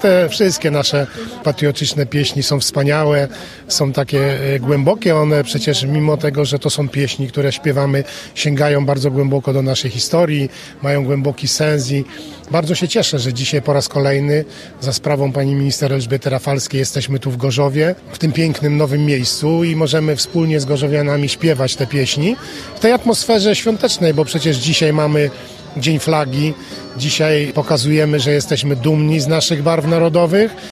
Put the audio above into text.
wszystkie nasze patriotyczne pieśni są wspaniałe, są takie głębokie. One przecież mimo tego, że to są pieśni, które śpiewamy, sięgają bardzo głęboko do naszej historii, mają głęboki sens i bardzo się cieszę, że dzisiaj po raz kolejny za sprawą pani minister Elżbiety Rafalskiej jesteśmy tu w Gorzowie, w tym pięknym nowym miejscu i możemy wspólnie z gorzowianami śpiewać te pieśni w tej atmosferze świątecznej, bo przecież dzisiaj mamy Dzień Flagi. Dzisiaj pokazujemy, że jesteśmy dumni z naszych barw narodowych